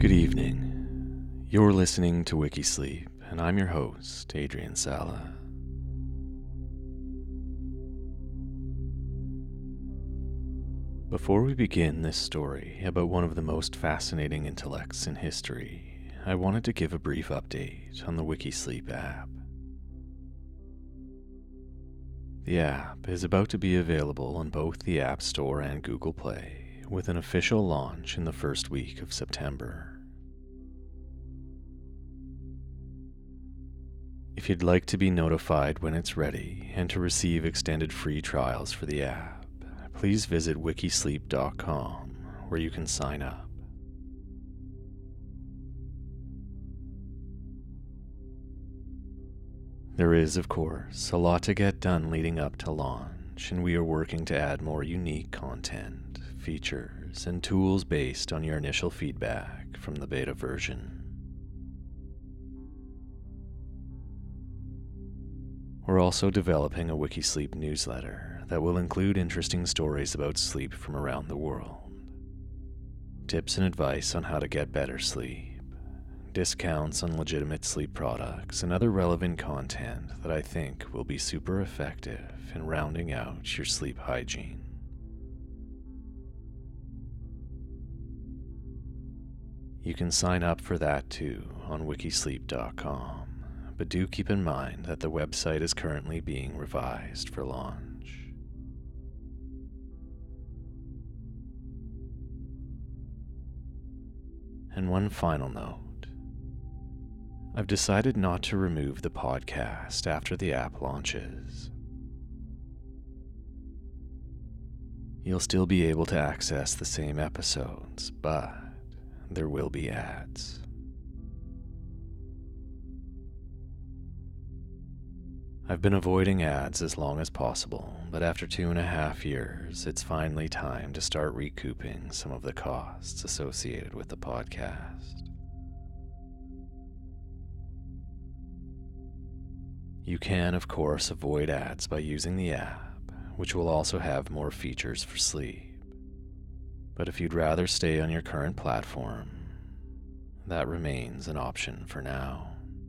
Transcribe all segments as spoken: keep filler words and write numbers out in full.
Good evening. You're listening to Wikisleep, and I'm your host, Adrian Sala. Before we begin this story about one of the most fascinating intellects in history, I wanted to give a brief update on the Wikisleep app. The app is about to be available on both the App Store and Google Play, with an official launch in the first week of September. If you'd like to be notified when it's ready and to receive extended free trials for the app, please visit wikisleep dot com, where you can sign up. There is, of course, a lot to get done leading up to launch, and we are working to add more unique content, features, and tools based on your initial feedback from the beta version. We're also developing a Wikisleep newsletter that will include interesting stories about sleep from around the world, tips and advice on how to get better sleep, discounts on legitimate sleep products, and other relevant content that I think will be super effective in rounding out your sleep hygiene. You can sign up for that too on wikisleep dot com. But do keep in mind that the website is currently being revised for launch. And one final note. I've decided not to remove the podcast after the app launches. You'll still be able to access the same episodes, but there will be ads. I've been avoiding ads as long as possible, but after two and a half years, it's finally time to start recouping some of the costs associated with the podcast. You can, of course, avoid ads by using the app, which will also have more features for sleep. But if you'd rather stay on your current platform, that remains an option for now.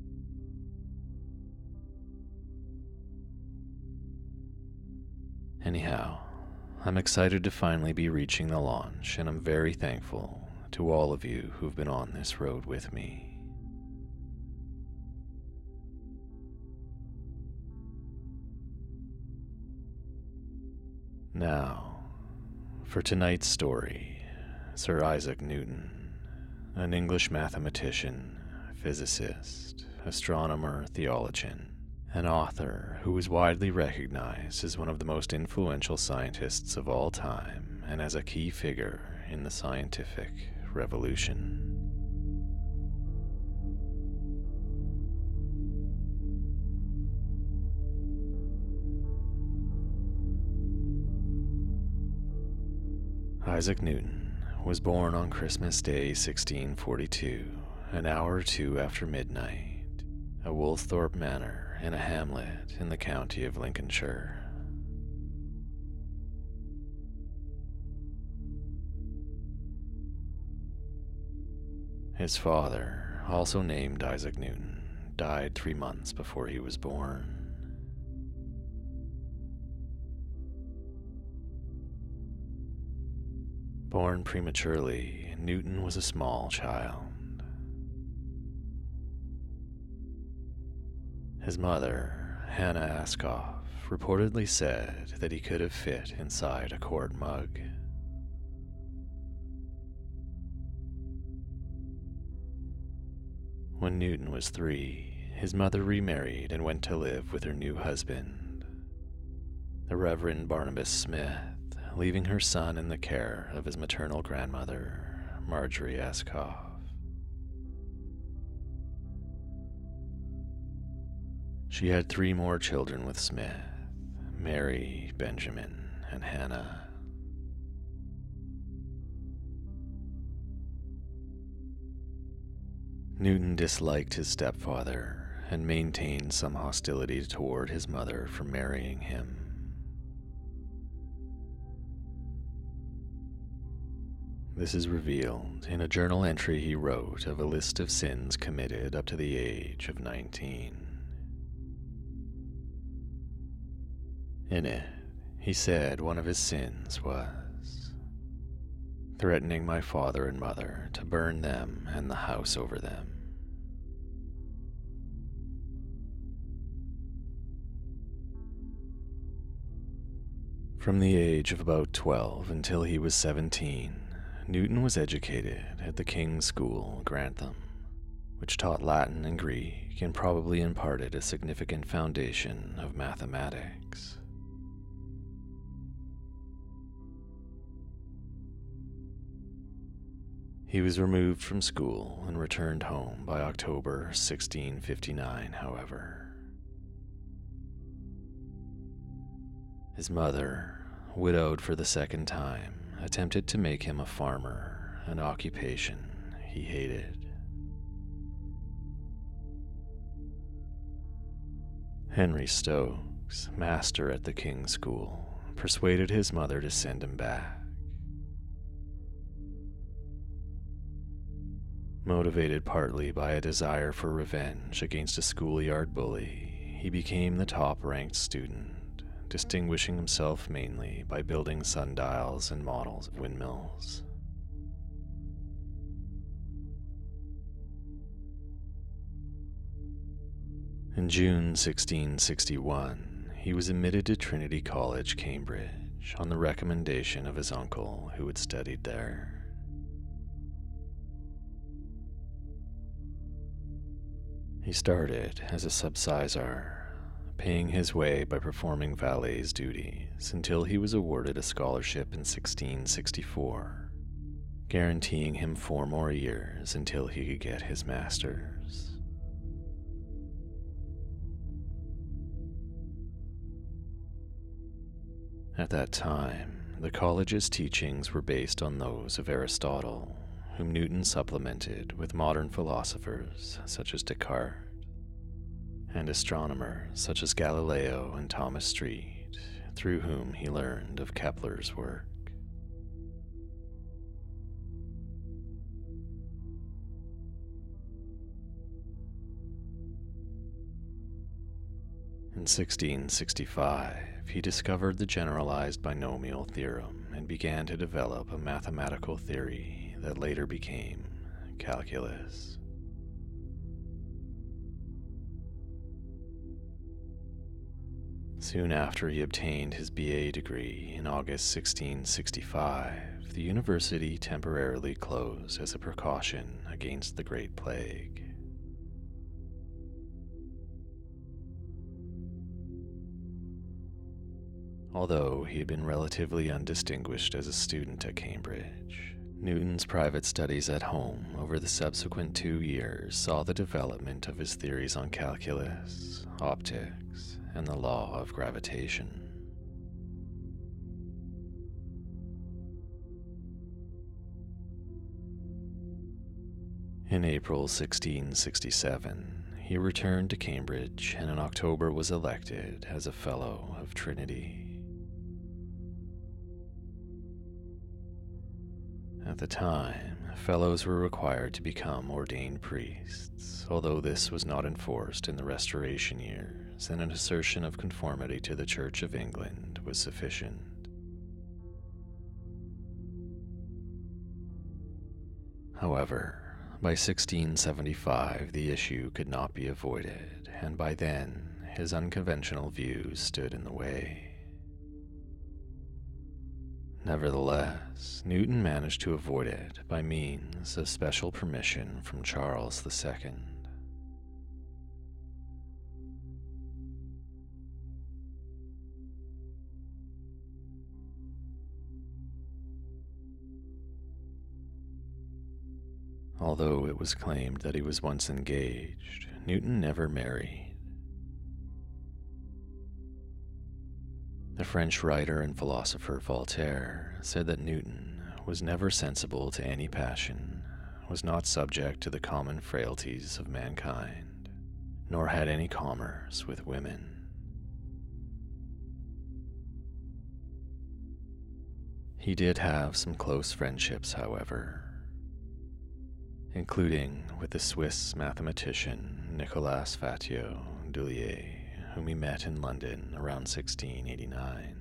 Anyhow, I'm excited to finally be reaching the launch, and I'm very thankful to all of you who've been on this road with me. Now, for tonight's story, Sir Isaac Newton, an English mathematician, physicist, astronomer, theologian, an author who is widely recognized as one of the most influential scientists of all time and as a key figure in the scientific revolution. Isaac Newton was born on Christmas Day sixteen forty-two, an hour or two after midnight, at Woolthorpe Manor in a hamlet in the county of Lincolnshire. His father, also named Isaac Newton, died three months before he was born. Born prematurely, Newton was a small child. His mother, Hannah Askoff, reportedly said that he could have fit inside a quart mug. When Newton was three, his mother remarried and went to live with her new husband, the Reverend Barnabas Smith, leaving her son in the care of his maternal grandmother, Marjorie Askoff. She had three more children with Smith, Mary, Benjamin, and Hannah. Newton disliked his stepfather and maintained some hostility toward his mother for marrying him. This is revealed in a journal entry he wrote of a list of sins committed up to the age of nineteen. In it, he said one of his sins was threatening my father and mother to burn them and the house over them. From the age of about twelve until he was seventeen, Newton was educated at the King's School, Grantham, which taught Latin and Greek and probably imparted a significant foundation of mathematics. He was removed from school and returned home by October sixteen fifty-nine, however. His mother, widowed for the second time, attempted to make him a farmer, an occupation he hated. Henry Stokes, master at the King's School, persuaded his mother to send him back. Motivated partly by a desire for revenge against a schoolyard bully, he became the top-ranked student, distinguishing himself mainly by building sundials and models of windmills. In June sixteen sixty-one, he was admitted to Trinity College, Cambridge, on the recommendation of his uncle who had studied there. He started as a subsizar, paying his way by performing valet's duties until he was awarded a scholarship in sixteen sixty-four, guaranteeing him four more years until he could get his master's. At that time, the college's teachings were based on those of Aristotle, whom Newton supplemented with modern philosophers such as Descartes, and astronomers such as Galileo and Thomas Street, through whom he learned of Kepler's work. In sixteen sixty-five, he discovered the generalized binomial theorem and began to develop a mathematical theory that later became calculus. Soon after he obtained his B A degree in August sixteen sixty-five, the university temporarily closed as a precaution against the Great Plague. Although he had been relatively undistinguished as a student at Cambridge, Newton's private studies at home over the subsequent two years saw the development of his theories on calculus, optics, and the law of gravitation. In April sixteen sixty-seven, he returned to Cambridge and in October was elected as a Fellow of Trinity. At the time, fellows were required to become ordained priests, although this was not enforced in the Restoration years, and an assertion of conformity to the Church of England was sufficient. However, by sixteen seventy-five the issue could not be avoided, and by then his unconventional views stood in the way. Nevertheless, Newton managed to avoid it by means of special permission from Charles the Second. Although it was claimed that he was once engaged, Newton never married. The French writer and philosopher Voltaire said that Newton was never sensible to any passion, was not subject to the common frailties of mankind, nor had any commerce with women. He did have some close friendships, however, including with the Swiss mathematician Nicolas Fatio-Dulier, whom he met in London around sixteen eighty-nine.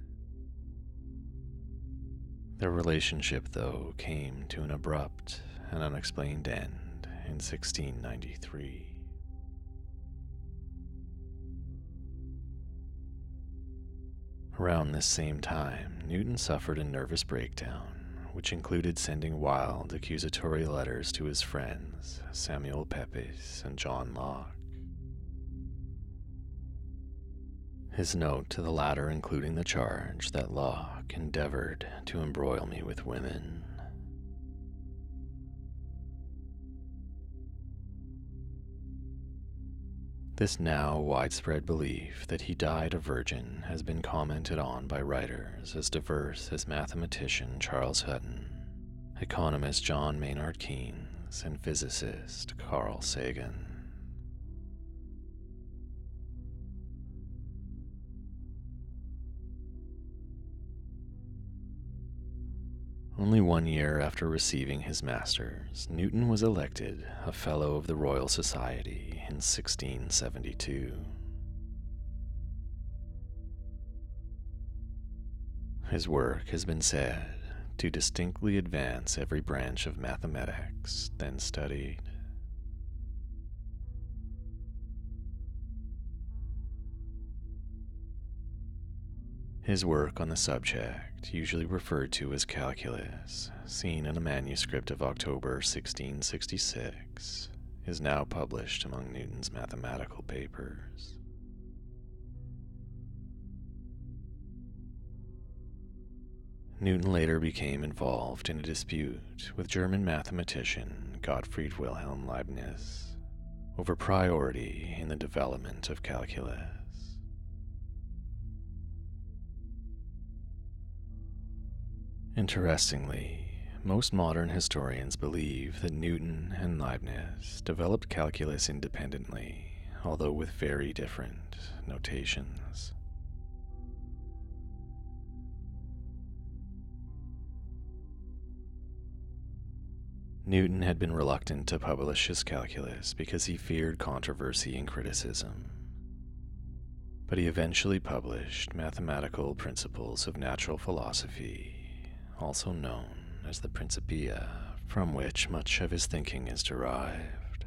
Their relationship, though, came to an abrupt and unexplained end in sixteen ninety-three. Around this same time, Newton suffered a nervous breakdown, which included sending wild accusatory letters to his friends Samuel Pepys and John Locke. His note to the latter including the charge that Locke endeavored to embroil me with women. This now widespread belief that he died a virgin has been commented on by writers as diverse as mathematician Charles Hutton, economist John Maynard Keynes, and physicist Carl Sagan. Only one year after receiving his master's, Newton was elected a Fellow of the Royal Society in sixteen seventy-two. His work has been said to distinctly advance every branch of mathematics then studied. His work on the subject, usually referred to as calculus, seen in a manuscript of October sixteen sixty-six, is now published among Newton's mathematical papers. Newton later became involved in a dispute with German mathematician Gottfried Wilhelm Leibniz over priority in the development of calculus. Interestingly, most modern historians believe that Newton and Leibniz developed calculus independently, although with very different notations. Newton had been reluctant to publish his calculus because he feared controversy and criticism, but he eventually published Mathematical Principles of Natural Philosophy, also known as the Principia, from which much of his thinking is derived.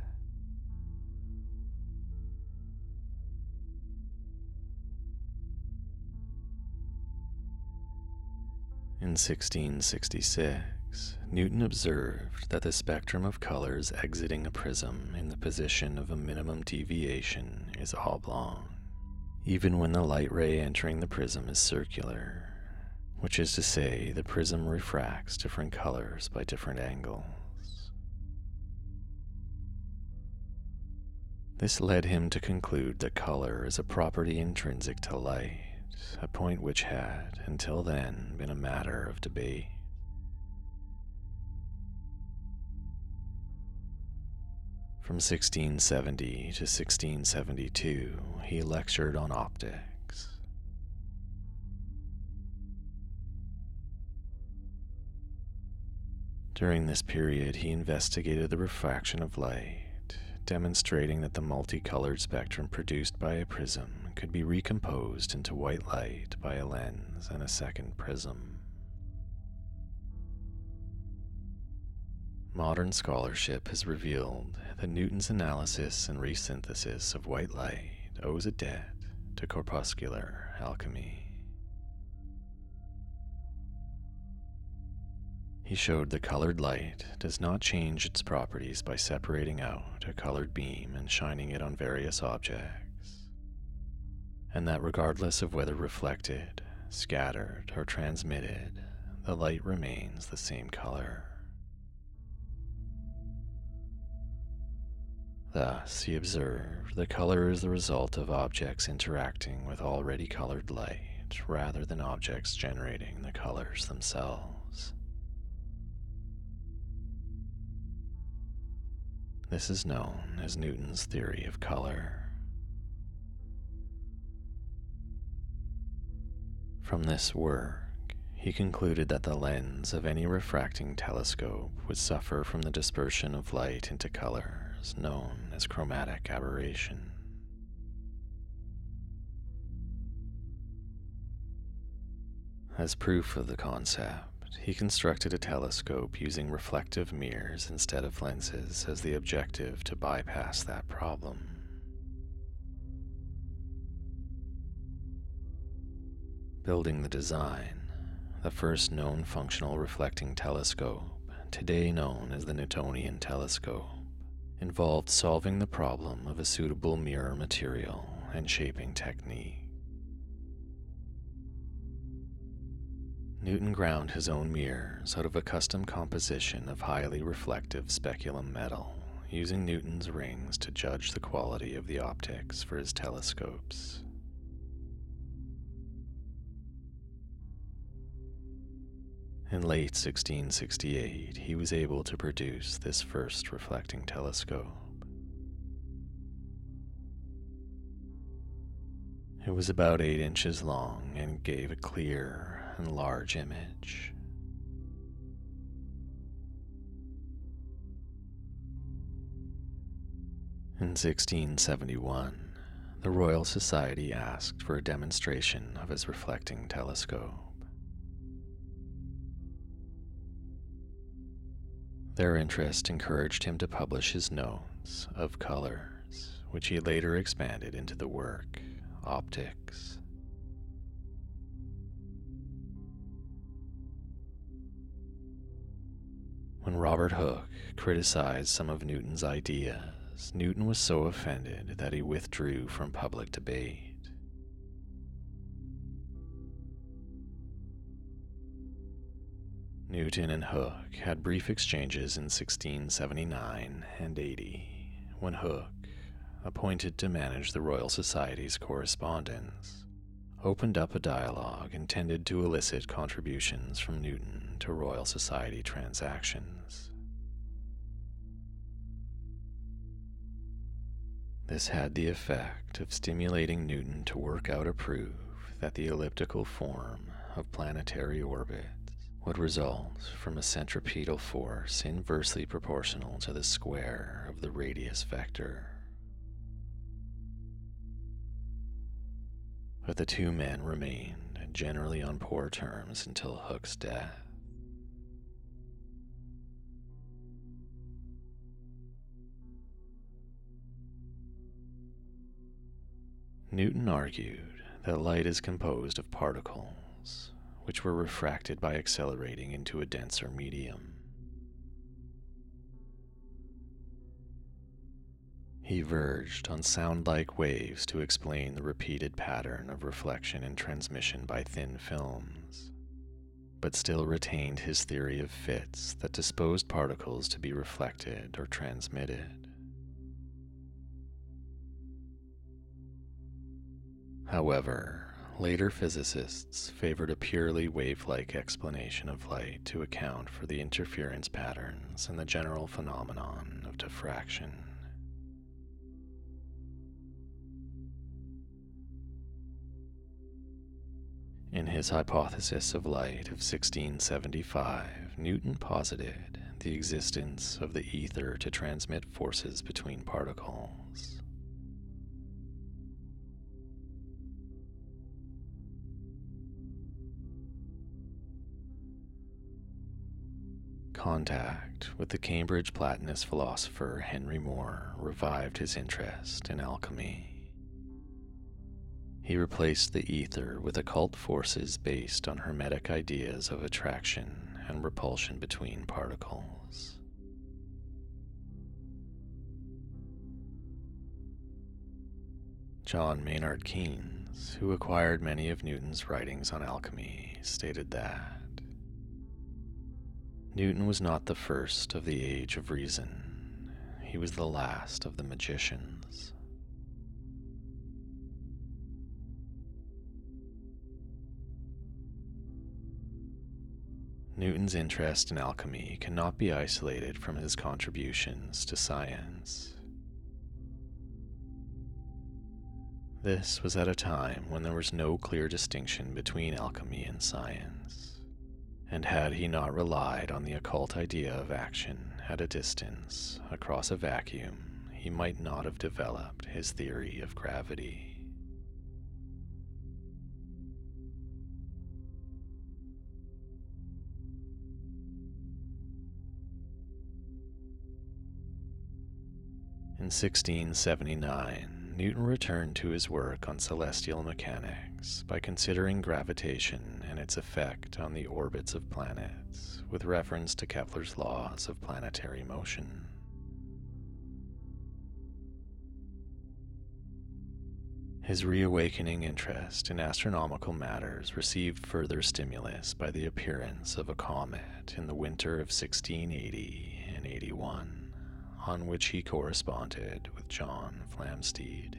In sixteen sixty-six, Newton observed that the spectrum of colors exiting a prism in the position of a minimum deviation is oblong, even when the light ray entering the prism is circular, which is to say, the prism refracts different colors by different angles. This led him to conclude that color is a property intrinsic to light, a point which had, until then, been a matter of debate. From sixteen seventy to sixteen seventy-two, he lectured on optics. During this period, he investigated the refraction of light, demonstrating that the multicolored spectrum produced by a prism could be recomposed into white light by a lens and a second prism. Modern scholarship has revealed that Newton's analysis and resynthesis of white light owes a debt to corpuscular alchemy. He showed that colored light does not change its properties by separating out a colored beam and shining it on various objects, and that regardless of whether reflected, scattered, or transmitted, the light remains the same color. Thus, he observed that color is the result of objects interacting with already colored light rather than objects generating the colors themselves. This is known as Newton's theory of color. From this work, He concluded that the lens of any refracting telescope would suffer from the dispersion of light into colors known as chromatic aberration. As proof of the concept, he constructed a telescope using reflective mirrors instead of lenses as the objective to bypass that problem. Building the design, the first known functional reflecting telescope, today known as the Newtonian telescope, involved solving the problem of a suitable mirror material and shaping technique. Newton ground his own mirrors out of a custom composition of highly reflective speculum metal, using Newton's rings to judge the quality of the optics for his telescopes. In late sixteen sixty-eight, he was able to produce this first reflecting telescope. It was about eight inches long and gave a clear and large image. In sixteen seventy-one, the Royal Society asked for a demonstration of his reflecting telescope. Their interest encouraged him to publish his notes of colors, which he later expanded into the work Optics. When Robert Hooke criticized some of Newton's ideas, Newton was so offended that he withdrew from public debate. Newton and Hooke had brief exchanges in sixteen seventy-nine and eighty, when Hooke, appointed to manage the Royal Society's correspondence, opened up a dialogue intended to elicit contributions from Newton to Royal Society transactions. This had the effect of stimulating Newton to work out a proof that the elliptical form of planetary orbits would result from a centripetal force inversely proportional to the square of the radius vector. But the two men remained generally on poor terms until Hooke's death. Newton argued that light is composed of particles, which were refracted by accelerating into a denser medium. He verged on sound-like waves to explain the repeated pattern of reflection and transmission by thin films, but still retained his theory of fits that disposed particles to be reflected or transmitted. However, later physicists favored a purely wave-like explanation of light to account for the interference patterns and the general phenomenon of diffraction. In his hypothesis of light of sixteen seventy-five, Newton posited the existence of the ether to transmit forces between particles. Contact with the Cambridge Platonist philosopher Henry Moore revived his interest in alchemy. He replaced the ether with occult forces based on Hermetic ideas of attraction and repulsion between particles. John Maynard Keynes, who acquired many of Newton's writings on alchemy, stated that Newton was not the first of the age of reason. He was the last of the magicians. Newton's interest in alchemy cannot be isolated from his contributions to science. This was at a time when there was no clear distinction between alchemy and science, And had he not relied on the occult idea of action at a distance, across a vacuum, he might not have developed his theory of gravity. In sixteen seventy-nine, Newton returned to his work on celestial mechanics by considering gravitation and its effect on the orbits of planets, with reference to Kepler's laws of planetary motion. His reawakening interest in astronomical matters received further stimulus by the appearance of a comet in the winter of sixteen eighty and eighty-one. On which he corresponded with John Flamsteed.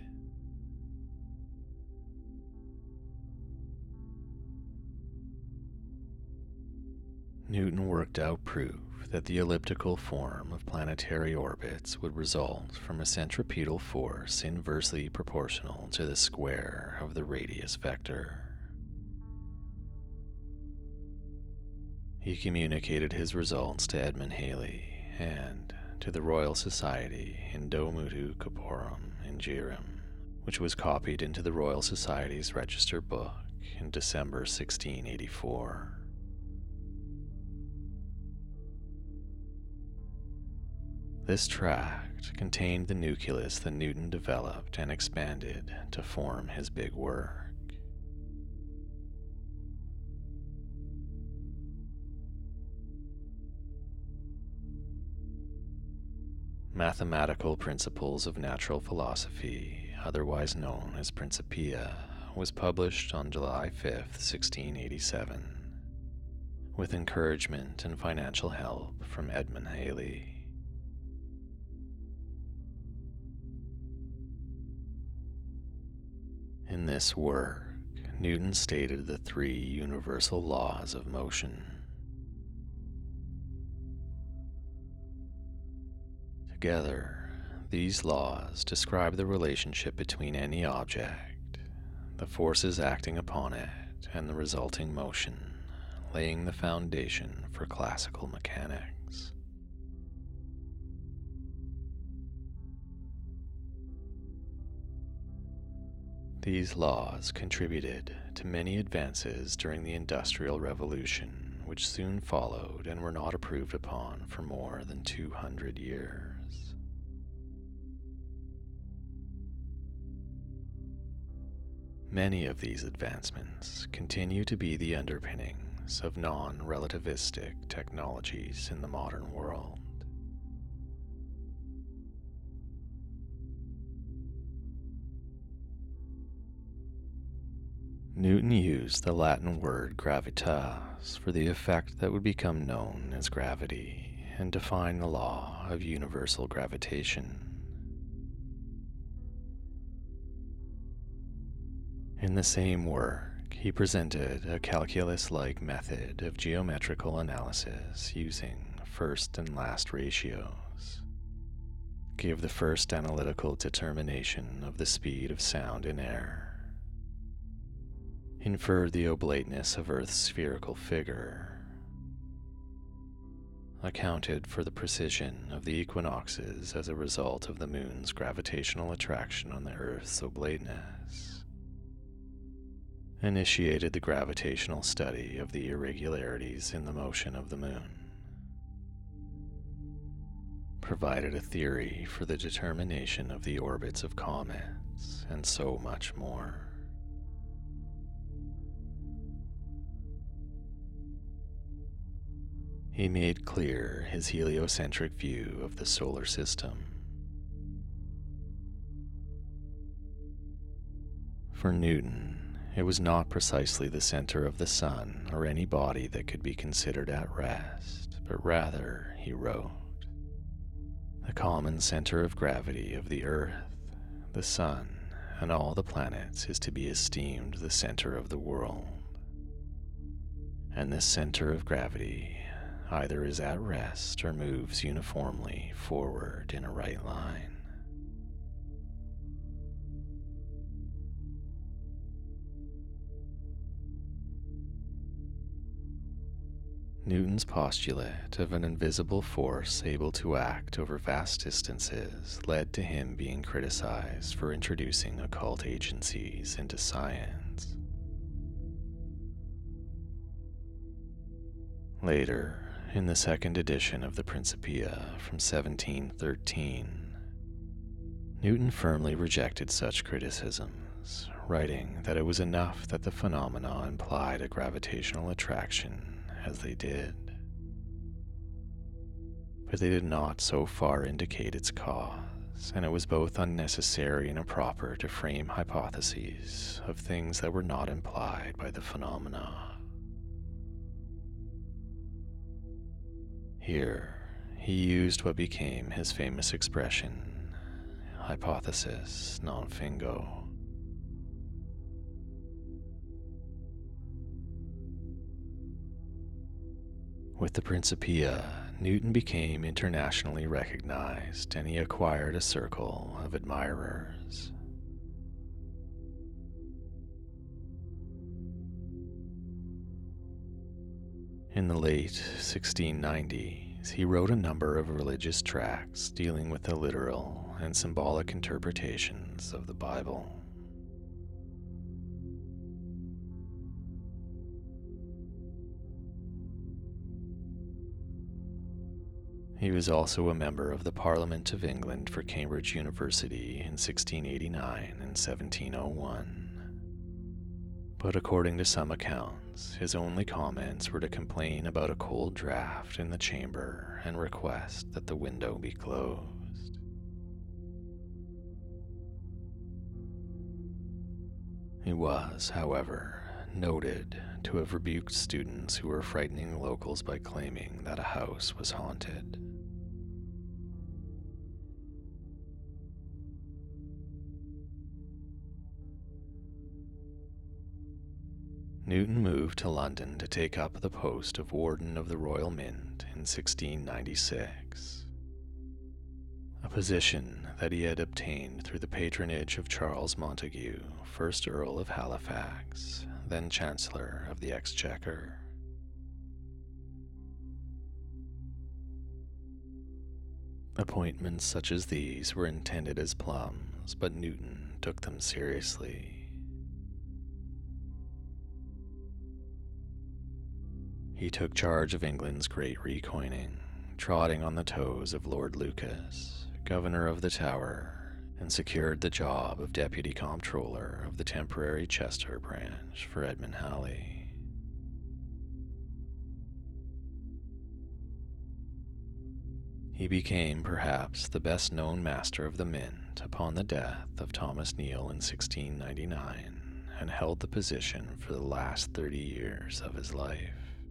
Newton worked out proof that the elliptical form of planetary orbits would result from a centripetal force inversely proportional to the square of the radius vector. He communicated his results to Edmund Halley and to the Royal Society in Do Mutu Corporum Ingerum, which was copied into the Royal Society's Register Book in December sixteen eighty-four. This tract contained the nucleus that Newton developed and expanded to form his big work. Mathematical Principles of Natural Philosophy, otherwise known as Principia, was published on July fifth, sixteen eighty-seven, with encouragement and financial help from Edmund Halley. In this work, Newton stated the three universal laws of motion. Together, these laws describe the relationship between any object, the forces acting upon it, and the resulting motion, laying the foundation for classical mechanics. These laws contributed to many advances during the Industrial Revolution, which soon followed and were not approved upon for more than two hundred years. Many of these advancements continue to be the underpinnings of non-relativistic technologies in the modern world. Newton used the Latin word gravitas for the effect that would become known as gravity and define the law of universal gravitation. In the same work, he presented a calculus-like method of geometrical analysis using first and last ratios, gave the first analytical determination of the speed of sound in air, inferred the oblateness of Earth's spherical figure, accounted for the precision of the equinoxes as a result of the moon's gravitational attraction on the Earth's oblateness, initiated the gravitational study of the irregularities in the motion of the moon, provided a theory for the determination of the orbits of comets, and so much more. He made clear his heliocentric view of the solar system. For Newton, it was not precisely the center of the sun or any body that could be considered at rest, but rather, he wrote, the common center of gravity of the Earth, the sun, and all the planets is to be esteemed the center of the world. And this center of gravity either is at rest or moves uniformly forward in a right line. Newton's postulate of an invisible force able to act over vast distances led to him being criticized for introducing occult agencies into science. Later, in the second edition of the Principia from seventeen thirteen, Newton firmly rejected such criticisms, writing that it was enough that the phenomena implied a gravitational attraction as they did, but they did not so far indicate its cause, and it was both unnecessary and improper to frame hypotheses of things that were not implied by the phenomena. Here, he used what became his famous expression, hypothesis non fingo. With the Principia, Newton became internationally recognized, and he acquired a circle of admirers. In the late sixteen nineties, he wrote a number of religious tracts dealing with the literal and symbolic interpretations of the Bible. He was also a member of the Parliament of England for Cambridge University in sixteen eighty-nine and seventeen oh one. But according to some accounts, his only comments were to complain about a cold draft in the chamber and request that the window be closed. He was, however, noted to have rebuked students who were frightening locals by claiming that a house was haunted. Newton moved to London to take up the post of Warden of the Royal Mint in sixteen ninety-six, a position that he had obtained through the patronage of Charles Montague, first Earl of Halifax, then Chancellor of the Exchequer. Appointments such as these were intended as plums, but Newton took them seriously. He took charge of England's great recoining, trotting on the toes of Lord Lucas, Governor of the Tower, and secured the job of Deputy Comptroller of the temporary Chester branch for Edmund Halley. He became perhaps the best-known master of the mint upon the death of Thomas Neal in sixteen ninety-nine, and held the position for the last thirty years of his life.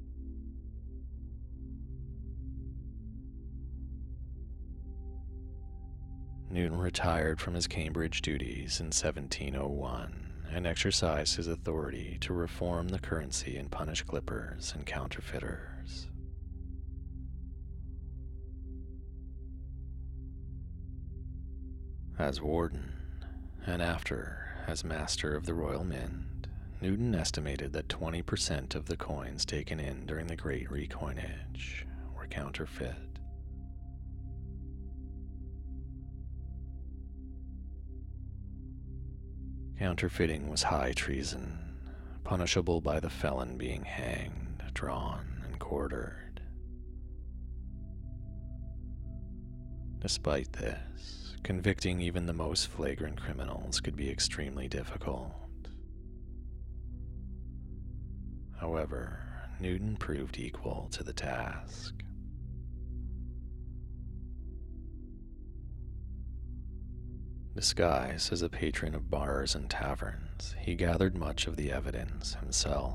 Newton retired from his Cambridge duties in seventeen oh one and exercised his authority to reform the currency and punish clippers and counterfeiters. As warden, and after as master of the Royal Mint, Newton estimated that twenty percent of the coins taken in during the Great Recoinage were counterfeit. Counterfeiting was high treason, punishable by the felon being hanged, drawn, and quartered. Despite this, convicting even the most flagrant criminals could be extremely difficult. However, Newton proved equal to the task. Disguised as a patron of bars and taverns, he gathered much of the evidence himself.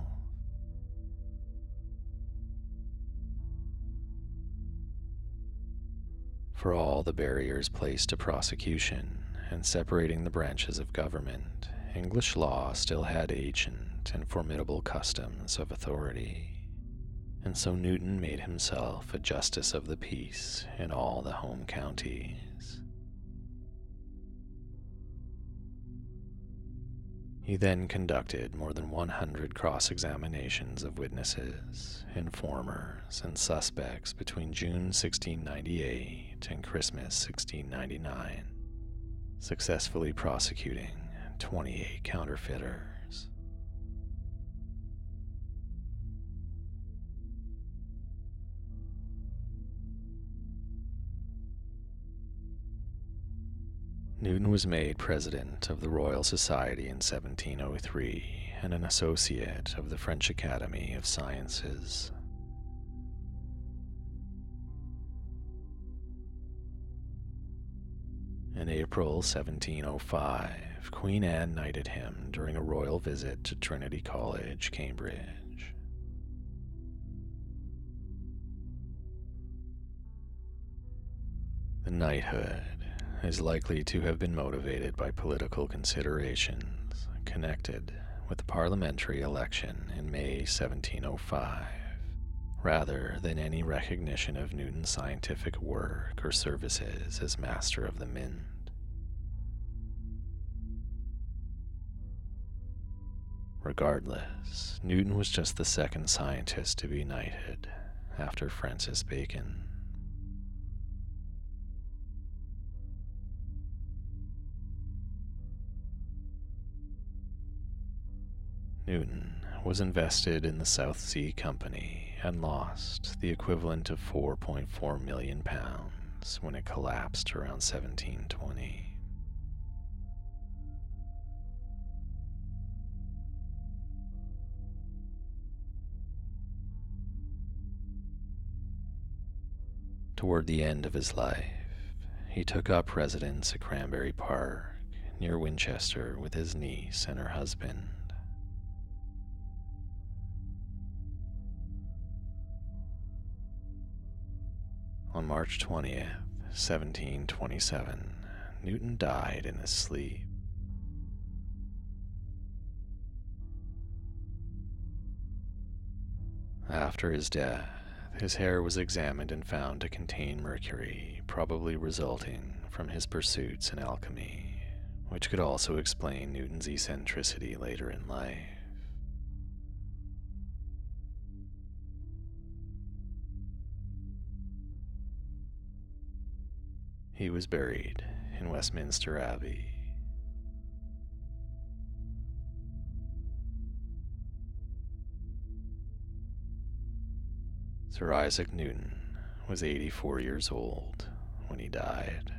For all the barriers placed to prosecution and separating the branches of government, English law still had ancient and formidable customs of authority, and so Newton made himself a justice of the peace in all the home counties. He then conducted more than one hundred cross-examinations of witnesses, informers, and suspects between June sixteen ninety-eight and Christmas sixteen ninety-nine, successfully prosecuting twenty-eight counterfeiters. Newton was made president of the Royal Society in seventeen oh three and an associate of the French Academy of Sciences. In April seventeen oh five, Queen Anne knighted him during a royal visit to Trinity College, Cambridge. The knighthood is likely to have been motivated by political considerations connected with the parliamentary election in May seventeen oh five, rather than any recognition of Newton's scientific work or services as Master of the Mint. Regardless, Newton was just the second scientist to be knighted, after Francis Bacon. Newton was invested in the South Sea Company and lost the equivalent of four point four million pounds when it collapsed around seventeen twenty. Toward the end of his life, he took up residence at Cranberry Park, near Winchester, with his niece and her husband. On March twentieth, seventeen twenty-seven, Newton died in his sleep. After his death, his hair was examined and found to contain mercury, probably resulting from his pursuits in alchemy, which could also explain Newton's eccentricity later in life. He was buried in Westminster Abbey. Sir Isaac Newton was eighty-four years old when he died.